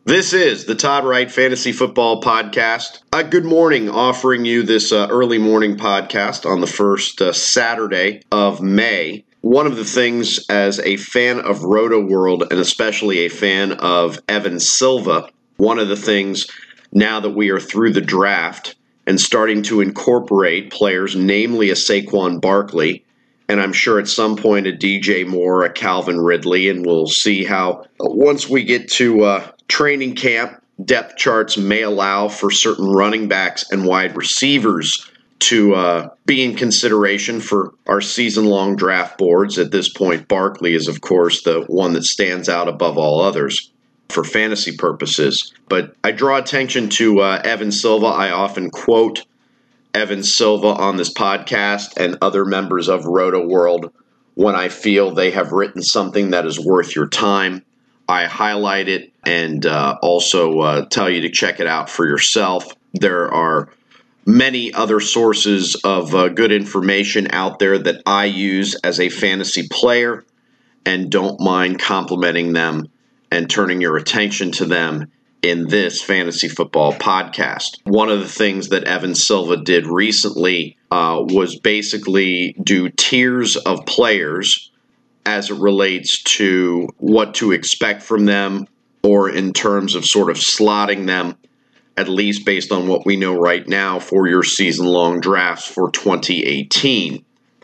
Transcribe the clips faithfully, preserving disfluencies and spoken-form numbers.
This is the Todd Wright Fantasy Football Podcast. Uh, good morning, offering you this uh, early morning podcast on the first uh, Saturday of May. One of the things as a fan of Roto World, and especially a fan of Evan Silva, one of the things now that we are through the draft and starting to incorporate players, namely a Saquon Barkley, and I'm sure at some point a D J Moore, a Calvin Ridley, and we'll see how once we get to uh, training camp, depth charts may allow for certain running backs and wide receivers to uh, be in consideration for our season-long draft boards. At this point, Barkley is, of course, the one that stands out above all others for fantasy purposes. But I draw attention to uh, Evan Silva. I often quote Evan Silva on this podcast and other members of Roto World when I feel they have written something that is worth your time. I highlight it and uh, also uh, tell you to check it out for yourself. There are many other sources of uh, good information out there that I use as a fantasy player and don't mind complimenting them and turning your attention to them in this fantasy football podcast. One of the things that Evan Silva did recently uh, was basically do tiers of players as it relates to what to expect from them, or in terms of sort of slotting them, at least based on what we know right now, for your season-long drafts for twenty eighteen.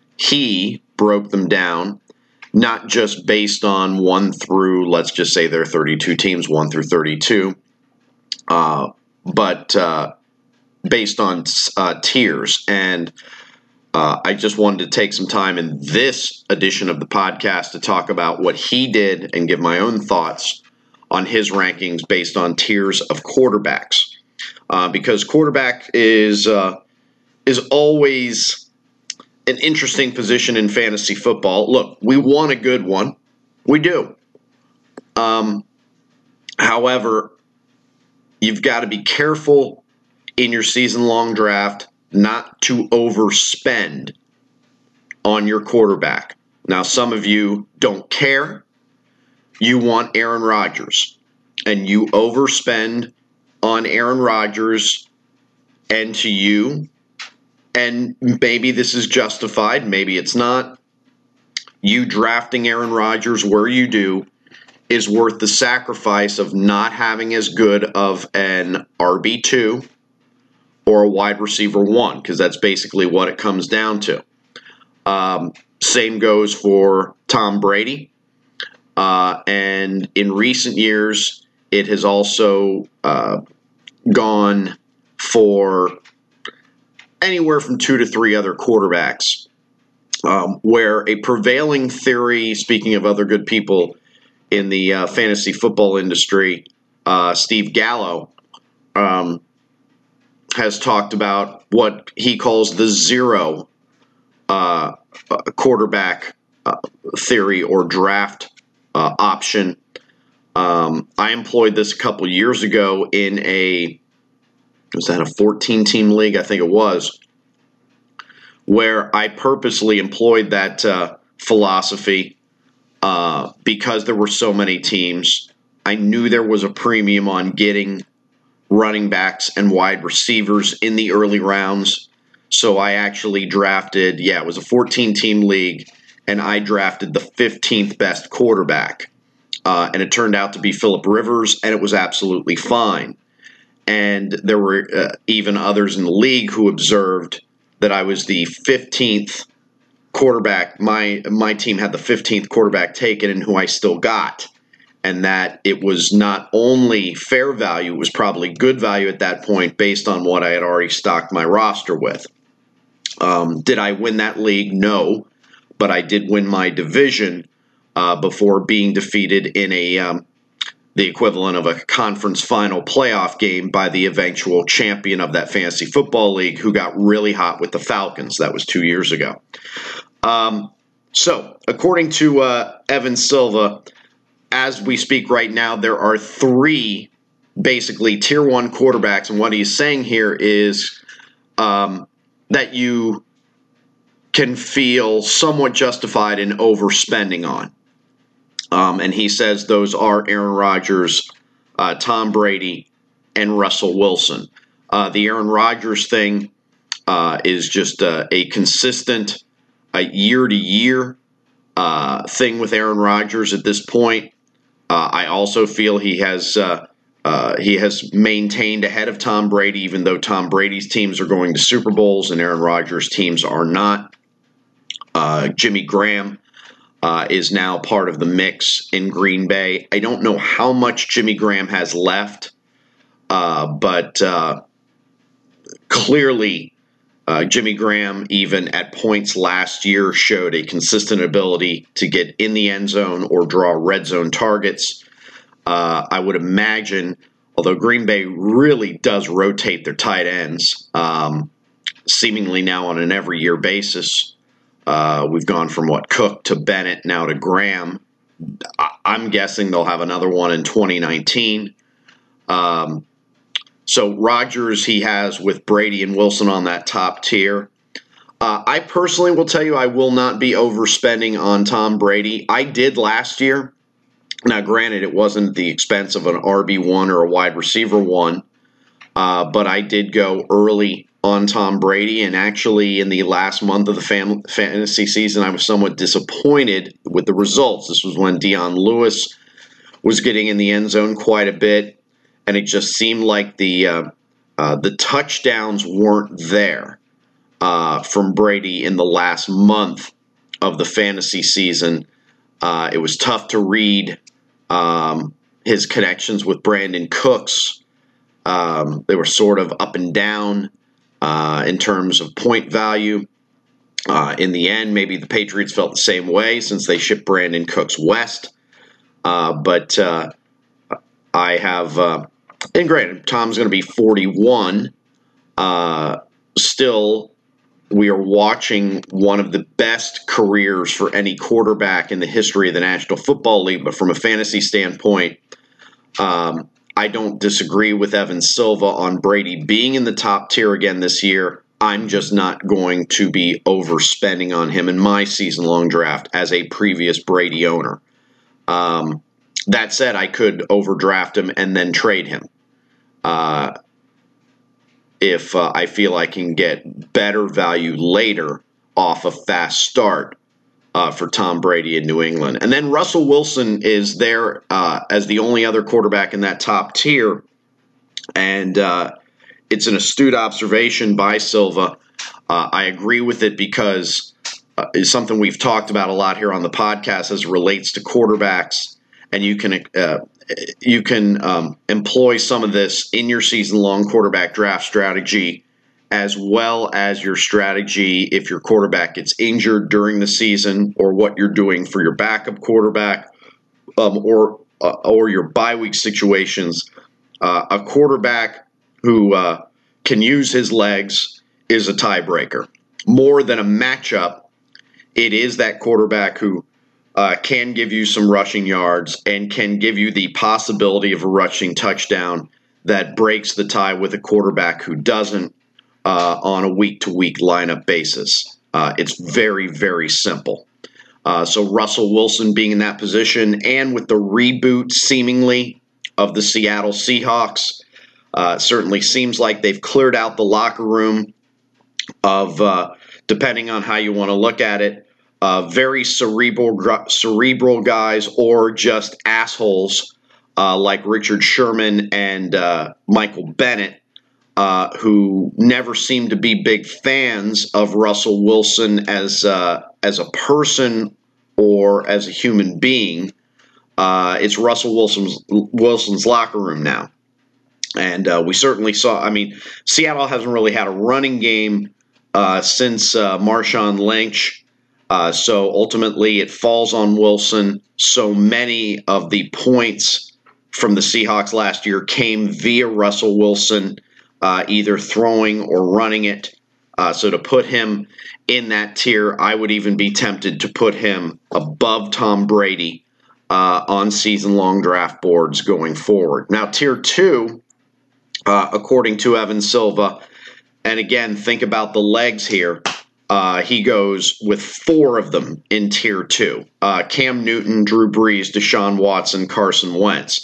He broke them down, not just based on one through, let's just say there are thirty-two teams, one through thirty-two, uh, but uh, based on uh, tiers. And uh, I just wanted to take some time in this edition of the podcast to talk about what he did and give my own thoughts on his rankings based on tiers of quarterbacks. Uh, because quarterback is uh, is always an interesting position in fantasy football. Look, we want a good one. We do. Um, however, you've got to be careful in your season-long draft not to overspend on your quarterback. Now, some of you don't care. You want Aaron Rodgers, and you overspend on Aaron Rodgers, and to you, and maybe this is justified, maybe it's not. You drafting Aaron Rodgers where you do is worth the sacrifice of not having as good of an R B two or a wide receiver one, because that's basically what it comes down to. Um, same goes for Tom Brady. Uh, and in recent years, it has also uh, gone for anywhere from two to three other quarterbacks, um, where a prevailing theory, speaking of other good people in the uh, fantasy football industry, uh, Steve Gallo um, has talked about what he calls the zero uh, quarterback uh, theory or draft uh, option. Um, I employed this a couple years ago in a, was that a fourteen-team league? I think it was, where I purposely employed that uh, philosophy uh, because there were so many teams. I knew there was a premium on getting running backs and wide receivers in the early rounds. So I actually drafted, yeah, it was a fourteen-team league, and I drafted the fifteenth best quarterback. Uh, and it turned out to be Phillip Rivers, and it was absolutely fine. And there were uh, even others in the league who observed that I was the fifteenth quarterback. My my team had the fifteenth quarterback taken, and who I still got. And that it was not only fair value, it was probably good value at that point based on what I had already stocked my roster with. Um, did I win that league? No. But I did win my division uh, before being defeated in a um, the equivalent of a conference final playoff game by the eventual champion of that fantasy football league, who got really hot with the Falcons. That was two years ago. Um, so, according to uh, Evan Silva, as we speak right now, there are three basically tier one quarterbacks, and what he's saying here is um, that you can feel somewhat justified in overspending on. Um, and he says those are Aaron Rodgers, uh, Tom Brady, and Russell Wilson. Uh, the Aaron Rodgers thing uh, is just uh, a consistent uh, year-to-year uh, thing with Aaron Rodgers at this point. Uh, I also feel he has uh, uh, he has maintained ahead of Tom Brady, even though Tom Brady's teams are going to Super Bowls and Aaron Rodgers' teams are not. Uh, Jimmy Graham uh, is now part of the mix in Green Bay. I don't know how much Jimmy Graham has left, uh, but uh, clearly uh, Jimmy Graham, even at points last year, showed a consistent ability to get in the end zone or draw red zone targets. Uh, I would imagine, although Green Bay really does rotate their tight ends, um, seemingly now on an every year basis. Uh, we've gone from, what, Cook to Bennett, now to Graham. I- I'm guessing they'll have another one in twenty nineteen. Um, so Rodgers, he has with Brady and Wilson on that top tier. Uh, I personally will tell you I will not be overspending on Tom Brady. I did last year. Now, granted, it wasn't at the expense of an R B one or a wide receiver one, uh, but I did go early on Tom Brady, and actually in the last month of the fam- fantasy season, I was somewhat disappointed with the results. This was when Dion Lewis was getting in the end zone quite a bit, and it just seemed like the uh, uh, the touchdowns weren't there uh, from Brady in the last month of the fantasy season. Uh, it was tough to read um, his connections with Brandon Cooks. Um, they were sort of up and down uh, in terms of point value. Uh, in the end, maybe the Patriots felt the same way since they shipped Brandon Cooks west. Uh, but uh, I have, uh, and granted, Tom's going to be forty-one. Uh, still, we are watching one of the best careers for any quarterback in the history of the National Football League. But from a fantasy standpoint, um, I don't disagree with Evan Silva on Brady being in the top tier again this year. I'm just not going to be overspending on him in my season-long draft as a previous Brady owner. Um, that said, I could overdraft him and then trade him uh, if uh, I feel I can get better value later off a fast start uh, for Tom Brady in New England. And then Russell Wilson is there uh, as the only other quarterback in that top tier, and uh, it's an astute observation by Silva. Uh, I agree with it because uh, it's something we've talked about a lot here on the podcast as it relates to quarterbacks. And you can uh, you can um, employ some of this in your season-long quarterback draft strategy, as well as your strategy if your quarterback gets injured during the season, or what you're doing for your backup quarterback, um, or uh, or your bye week situations. Uh, a quarterback who uh, can use his legs is a tiebreaker. More than a matchup, it is that quarterback who Uh, can give you some rushing yards and can give you the possibility of a rushing touchdown that breaks the tie with a quarterback who doesn't uh, on a week-to-week lineup basis. Uh, it's very, very simple. Uh, so Russell Wilson being in that position, and with the reboot seemingly of the Seattle Seahawks, uh, certainly seems like they've cleared out the locker room of, uh, depending on how you want to look at it, Uh, very cerebral, cerebral guys, or just assholes uh, like Richard Sherman and uh, Michael Bennett, uh, who never seem to be big fans of Russell Wilson as uh, as a person or as a human being. Uh, it's Russell Wilson's Wilson's locker room now, and uh, we certainly saw. I mean, Seattle hasn't really had a running game uh, since uh, Marshawn Lynch. Uh, so ultimately, it falls on Wilson. So many of the points from the Seahawks last year came via Russell Wilson, uh, either throwing or running it. Uh, so to put him in that tier, I would even be tempted to put him above Tom Brady uh, on season-long draft boards going forward. Now, tier two, uh, according to Evan Silva, and again, think about the legs here. Uh, he goes with four of them in tier two. Uh, Cam Newton, Drew Brees, Deshaun Watson, Carson Wentz.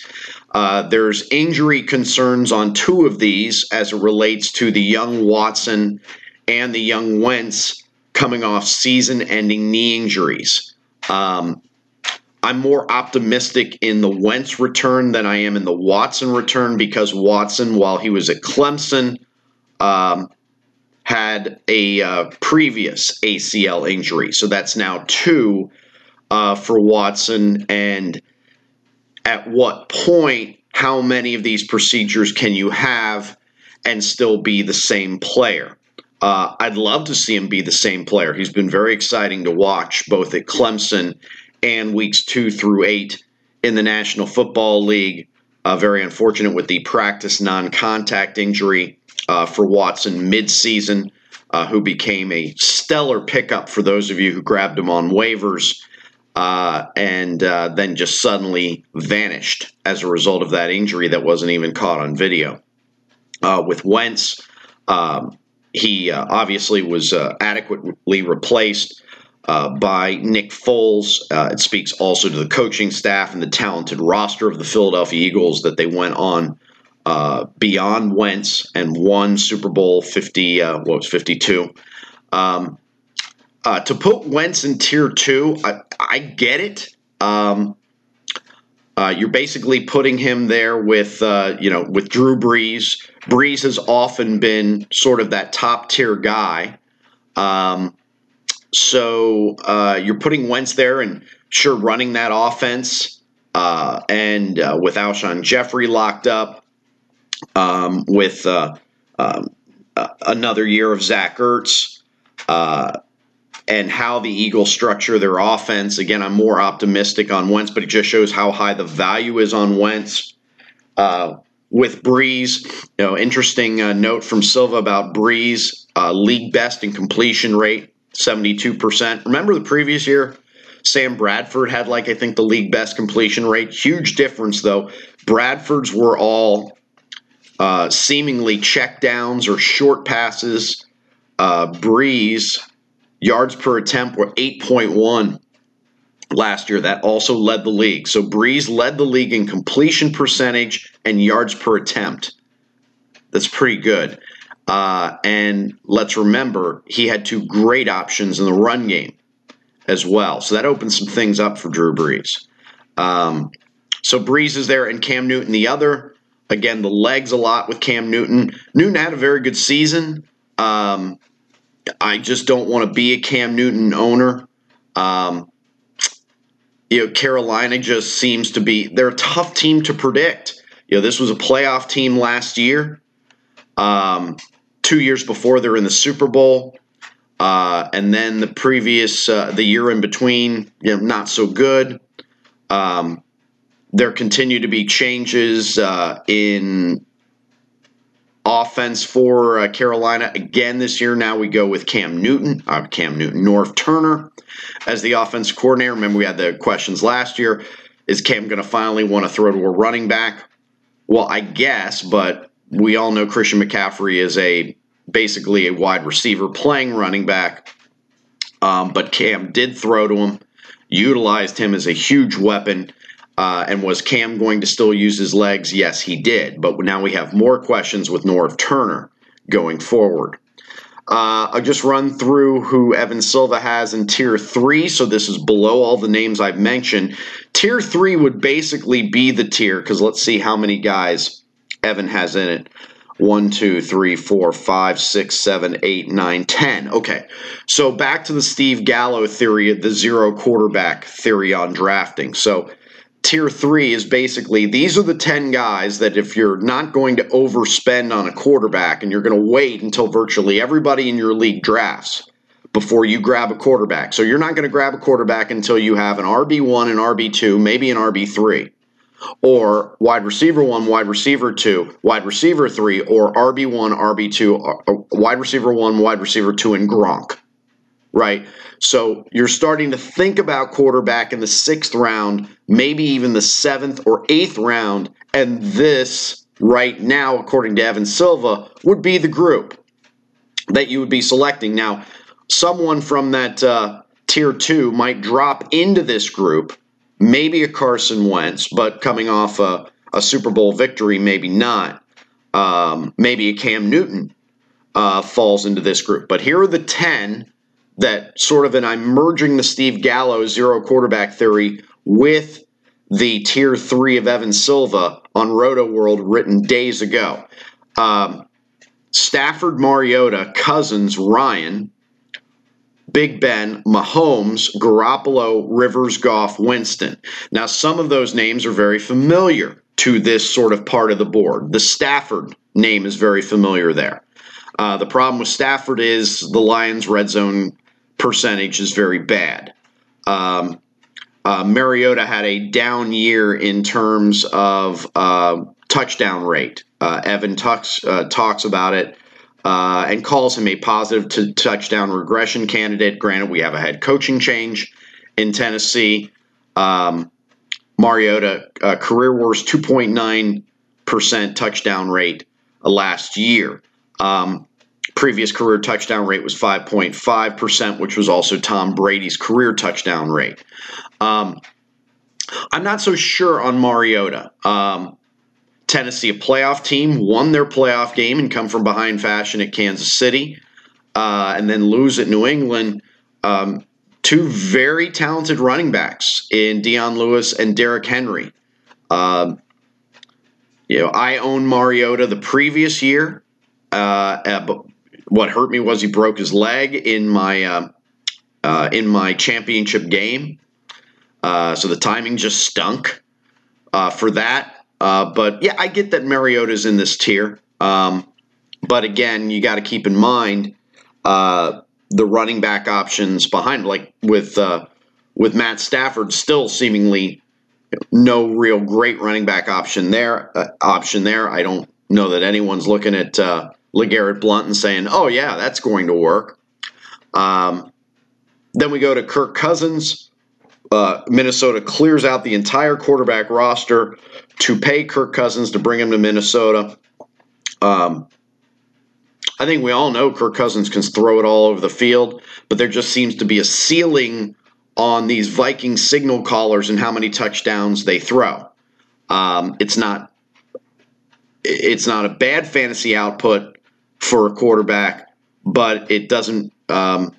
Uh, there's injury concerns on two of these as it relates to the young Watson and the young Wentz coming off season-ending knee injuries. Um, I'm more optimistic in the Wentz return than I am in the Watson return because Watson, while he was at Clemson, um, had a uh, previous A C L injury. So that's now two uh, for Watson. And at what point, how many of these procedures can you have and still be the same player? Uh, I'd love to see him be the same player. He's been very exciting to watch both at Clemson and weeks two through eight in the National Football League. Uh, very unfortunate with the practice non-contact injury uh, for Watson midseason, uh, who became a stellar pickup for those of you who grabbed him on waivers uh, and uh, then just suddenly vanished as a result of that injury that wasn't even caught on video. Uh, with Wentz, um, he uh, obviously was uh, adequately replaced uh, by Nick Foles. Uh, it speaks also to the coaching staff and the talented roster of the Philadelphia Eagles that they went on uh, beyond Wentz and won Super Bowl fifty, uh, what was fifty-two. Um, uh, to put Wentz in tier two, I, I get it. Um, Uh, you're basically putting him there with, uh, you know, with Drew Brees. Brees has often been sort of that top tier guy. Um, so uh, you're putting Wentz there and sure running that offense uh, and uh, with Alshon Jeffrey locked up um, with uh, um, uh, another year of Zach Ertz. Uh, and how the Eagles structure their offense. Again, I'm more optimistic on Wentz, but it just shows how high the value is on Wentz. Uh, with Brees, you know, interesting uh, note from Silva about Brees, uh, league best in completion rate, seventy-two percent. Remember the previous year? Sam Bradford had, like, I think the league best completion rate. Huge difference, though. Bradford's were all uh, seemingly checkdowns or short passes. Uh, Brees, yards per attempt were eight point one last year. That also led the league. So Brees led the league in completion percentage and yards per attempt. That's pretty good. Uh, and let's remember, he had two great options in the run game as well. So that opens some things up for Drew Brees. Um, so Brees is there and Cam Newton the other. Again, the legs a lot with Cam Newton. Newton had a very good season. Um, I just don't want to be a Cam Newton owner. Um, you know, Carolina just seems to be – they're a tough team to predict. You know, this was a playoff team last year. Um, two years before, they're in the Super Bowl. Uh, and then the previous uh, – the year in between, you know, not so good. Um, there continue to be changes uh, in – offense for uh, Carolina again this year. Now we go with Cam Newton, uh, Cam Newton, Norv Turner as the offense coordinator. Remember, we had the questions last year. Is Cam going to finally want to throw to a running back? Well, I guess, but we all know Christian McCaffrey is a basically a wide receiver playing running back. Um, but Cam did throw to him, utilized him as a huge weapon. Uh, and was Cam going to still use his legs? Yes, he did. But now we have more questions with Norv Turner going forward. Uh, I'll just run through who Evan Silva has in Tier three. So this is below all the names I've mentioned. Tier three would basically be the tier, because let's see how many guys Evan has in it. One, two, three, four, five, six, seven, eight, nine, ten. Okay, so back to the Steve Gallo theory, the zero quarterback theory on drafting. So Tier three is basically, these are the ten guys that if you're not going to overspend on a quarterback and you're going to wait until virtually everybody in your league drafts before you grab a quarterback. So you're not going to grab a quarterback until you have an R B one, an R B two, maybe an R B three. Or wide receiver one, wide receiver two, wide receiver three, or R B one, R B two, wide receiver one, wide receiver two, and Gronk. Right? So you're starting to think about quarterback in the sixth round, maybe even the seventh or eighth round, and this right now, according to Evan Silva, would be the group that you would be selecting. Now, someone from that uh, tier two might drop into this group, maybe a Carson Wentz, but coming off a, a Super Bowl victory, maybe not. Um, maybe a Cam Newton uh, falls into this group. But here are the ten that sort of, and I'm merging the Steve Gallo zero quarterback theory with the tier three of Evan Silva on Roto World written days ago. Um, Stafford, Mariota, Cousins, Ryan, Big Ben, Mahomes, Garoppolo, Rivers, Goff, Winston. Now, some of those names are very familiar to this sort of part of the board. The Stafford name is very familiar there. Uh, the problem with Stafford is the Lions' red zone percentage is very bad. Um, uh, Mariota had a down year in terms of uh, touchdown rate. Uh, Evan talks, uh, talks about it. Uh, and calls him a positive to touchdown regression candidate. Granted, we have a head coaching change in Tennessee. Um, Mariota, uh, career worst two point nine percent touchdown rate uh, last year. Um, previous career touchdown rate was five point five percent, which was also Tom Brady's career touchdown rate. Um, I'm not so sure on Mariota. Um, Tennessee, a playoff team, won their playoff game and come from behind fashion at Kansas City, uh, and then lose at New England. Um, two very talented running backs in Dion Lewis and Derrick Henry. Um, you know, I owned Mariota the previous year. Uh, but what hurt me was he broke his leg in my uh, uh, in my championship game. Uh, so the timing just stunk uh, for that. Uh, but, yeah, I get that Mariota's in this tier. Um, but, again, you got to keep in mind uh, the running back options behind, like with uh, with Matt Stafford still seemingly no real great running back option there. Uh, option there. I don't know that anyone's looking at uh, LeGarrette Blount and saying, oh, yeah, that's going to work. Um, then we go to Kirk Cousins. Uh, Minnesota clears out the entire quarterback roster to pay Kirk Cousins to bring him to Minnesota. Um, I think we all know Kirk Cousins can throw it all over the field, but there just seems to be a ceiling on these Viking signal callers and how many touchdowns they throw. Um, it's not it's not a bad fantasy output for a quarterback, but it doesn't um,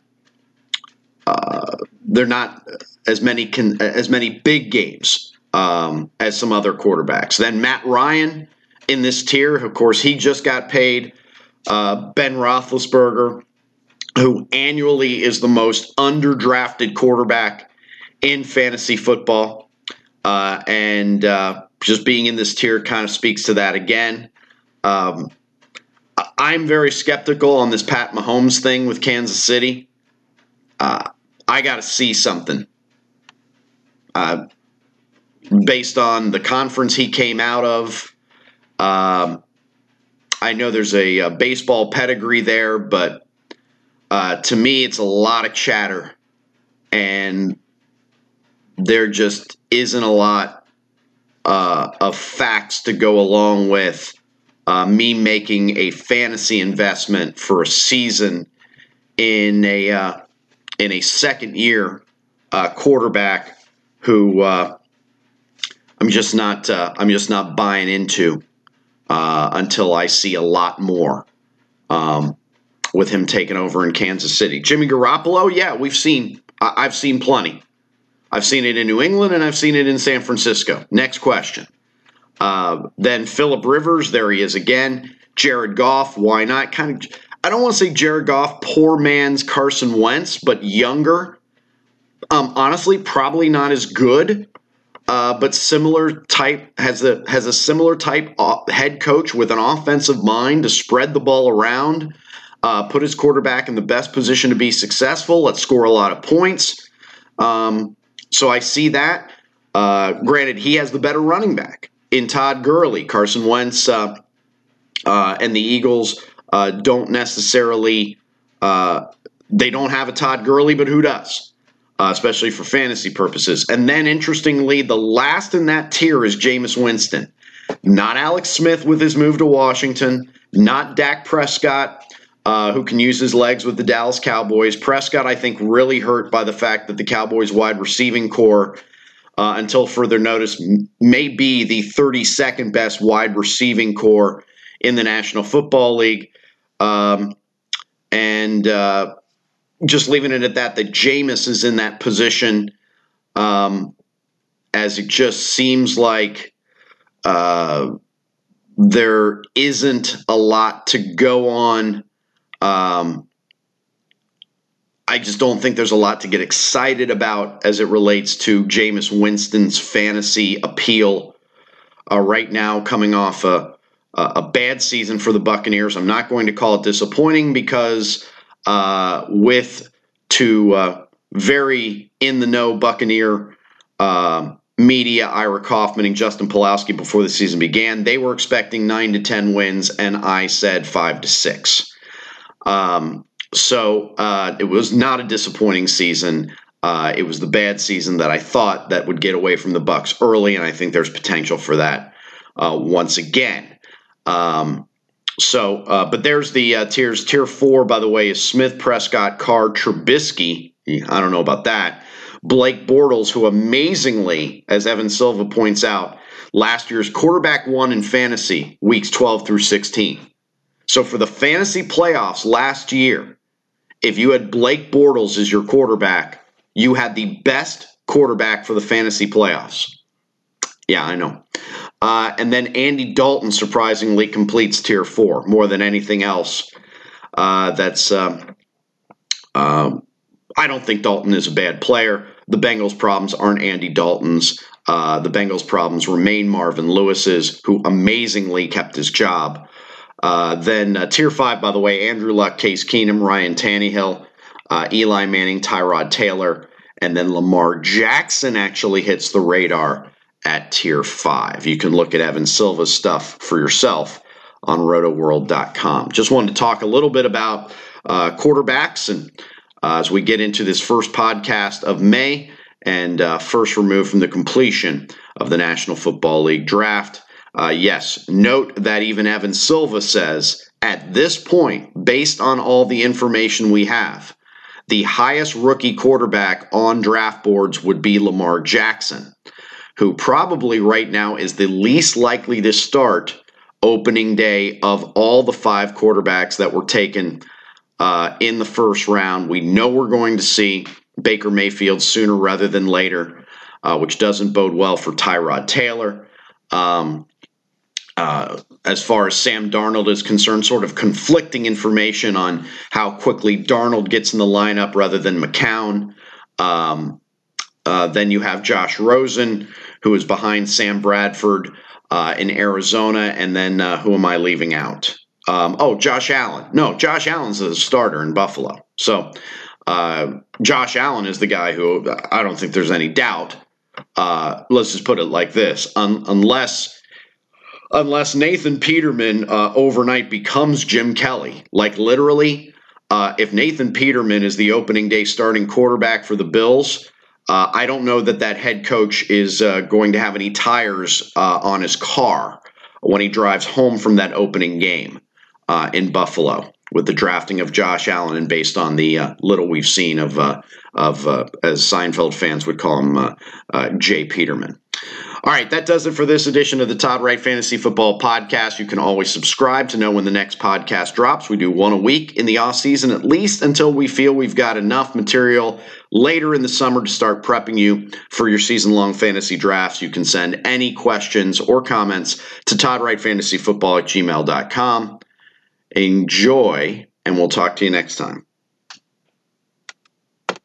uh, they're not as many can, as many big games um, as some other quarterbacks. Then Matt Ryan in this tier, of course, he just got paid. Uh, Ben Roethlisberger, who annually is the most underdrafted quarterback in fantasy football, uh, and uh, just being in this tier kind of speaks to that again. Um, I'm very skeptical on this Pat Mahomes thing with Kansas City. Uh, I got to see something. Uh, based on the conference he came out of, um, I know there's a, a baseball pedigree there, but uh, to me, it's a lot of chatter, and there just isn't a lot uh, of facts to go along with uh, me making a fantasy investment for a season in a uh, in a second year uh, quarterback who uh, I'm just not uh, I'm just not buying into uh, until I see a lot more um, with him taking over in Kansas City. Jimmy Garoppolo, yeah, we've seen I- I've seen plenty. I've seen it in New England and I've seen it in San Francisco. Next question. Uh, then Phillip Rivers, there he is again. Jared Goff, why not? Kind of. I don't want to say Jared Goff, poor man's Carson Wentz, but younger. Um, honestly, probably not as good, uh, but similar type has a has a similar type head coach with an offensive mind to spread the ball around, uh, put his quarterback in the best position to be successful. Let's score a lot of points. Um, so I see that. Uh, granted, he has the better running back in Todd Gurley. Carson Wentz uh, uh, and the Eagles uh, don't necessarily uh, they don't have a Todd Gurley, but who does? Uh, especially for fantasy purposes. And then, interestingly, the last in that tier is Jameis Winston. Not Alex Smith with his move to Washington. Not Dak Prescott, uh, who can use his legs with the Dallas Cowboys. Prescott, I think, really hurt by the fact that the Cowboys' wide receiving core uh, until further notice, m- may be the thirty-second best wide receiving core in the National Football League. Um, and uh, just leaving it at that, that Jameis is in that position, um, as it just seems like uh, there isn't a lot to go on. Um, I just don't think there's a lot to get excited about as it relates to Jameis Winston's fantasy appeal uh, right now, coming off a, a bad season for the Buccaneers. I'm not going to call it disappointing because uh, with two uh, very in-the-know Buccaneer uh, media, Ira Kaufman and Justin Pulowski, before the season began, they were expecting nine to ten wins, and I said five to six. Um, so uh, it was not a disappointing season. Uh, it was the bad season that I thought that would get away from the Bucs early, and I think there's potential for that uh, once again. Um, so, uh, but there's the uh, tiers. Tier four, by the way, is Smith, Prescott, Carr, Trubisky. I don't know about that. Blake Bortles, who amazingly, as Evan Silva points out, last year's quarterback one in fantasy, weeks twelve through sixteen. So for the fantasy playoffs last year, if you had Blake Bortles as your quarterback, you had the best quarterback for the fantasy playoffs. Yeah, I know. Uh, and then Andy Dalton surprisingly completes tier four more than anything else. Uh, that's uh, uh, I don't think Dalton is a bad player. The Bengals' problems aren't Andy Dalton's. Uh, the Bengals' problems remain Marvin Lewis's, who amazingly kept his job. Uh, then uh, tier five, by the way, Andrew Luck, Case Keenum, Ryan Tannehill, uh, Eli Manning, Tyrod Taylor, and then Lamar Jackson actually hits the radar at tier five. You can look at Evan Silva's stuff for yourself on roto world dot com. Just wanted to talk a little bit about uh, quarterbacks, and uh, as we get into this first podcast of May and uh, first removed from the completion of the National Football League draft. Uh, yes, note that even Evan Silva says, at this point, based on all the information we have, the highest rookie quarterback on draft boards would be Lamar Jackson, who probably right now is the least likely to start opening day of all the five quarterbacks that were taken uh, in the first round. We know we're going to see Baker Mayfield sooner rather than later, uh, which doesn't bode well for Tyrod Taylor. Um, Uh, as far as Sam Darnold is concerned, sort of conflicting information on how quickly Darnold gets in the lineup rather than McCown. Um, uh, then you have Josh Rosen, who is behind Sam Bradford uh, in Arizona. And then uh, who am I leaving out? Um, oh, Josh Allen. No, Josh Allen's a starter in Buffalo. So uh, Josh Allen is the guy who I don't think there's any doubt. Uh, let's just put it like this. Un- unless... Unless Nathan Peterman uh, overnight becomes Jim Kelly. Like literally, uh, if Nathan Peterman is the opening day starting quarterback for the Bills, uh, I don't know that that head coach is uh, going to have any tires uh, on his car when he drives home from that opening game uh, in Buffalo with the drafting of Josh Allen and based on the uh, little we've seen of, uh, of uh, as Seinfeld fans would call him, uh, uh, Jay Peterman. All right, that does it for this edition of the Todd Wright Fantasy Football Podcast. You can always subscribe to know when the next podcast drops. We do one a week in the off season, at least until we feel we've got enough material later in the summer to start prepping you for your season-long fantasy drafts. You can send any questions or comments to todd wright fantasy football at gmail dot com. Enjoy, and we'll talk to you next time.